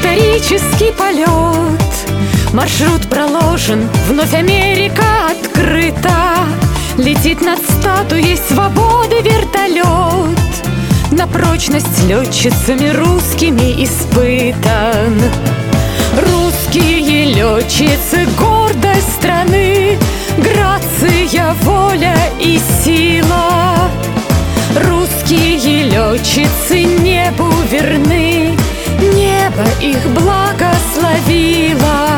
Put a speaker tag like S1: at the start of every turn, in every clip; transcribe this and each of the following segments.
S1: исторический полет. Маршрут проложен, вновь Америка открыта. Летит над статуей свободы вертолет. На прочность летчицами русскими испытан. Русские летчицы — гордость страны, грация, воля и сила. Русские летчицы небу верны, небо их благословило.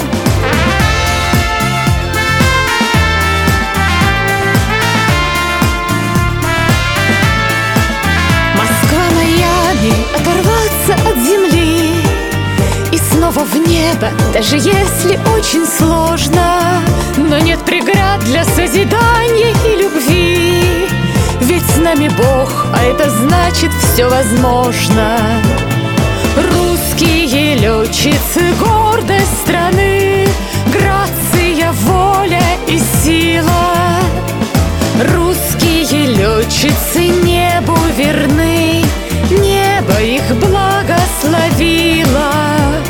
S1: Москва-Майами, оторваться от земли и снова в небо, даже если очень сложно. Но нет преград для созидания и любви, ведь с нами Бог, а это значит все возможно. Русские летчицы — гордость страны, грация, воля и сила. Русские летчицы небу верны, небо их благословило.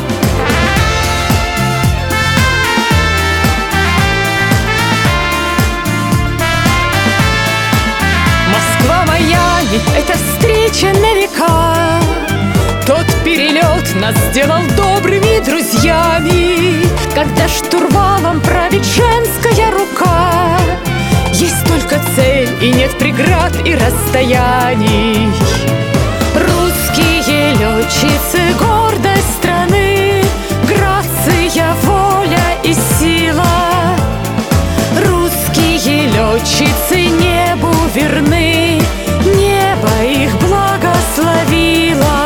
S1: Москва-Майами — это встреча на века. Тот перелет нас сделал добрыми друзьями, когда штурвалом правит женская рука. Есть только цель, и нет преград и расстояний. Русские летчицы — гордость страны, грация, воля и сила. Русские летчицы небу верны, небо их благословило.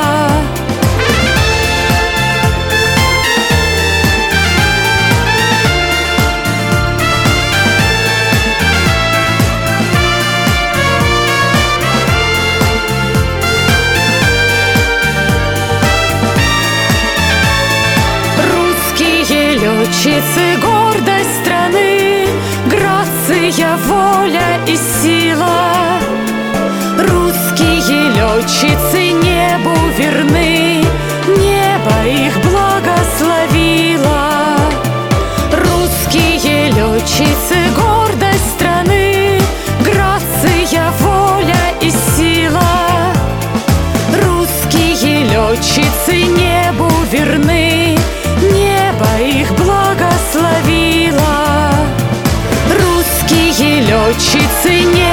S1: Летчицы — гордость страны, грация, воля и сила. Русские летчицы небу верны, небо их благословило. Русские летчицы — гордость страны, грация, воля и сила. Русские летчицы небу верны, небо их благословило. Русские летчицы не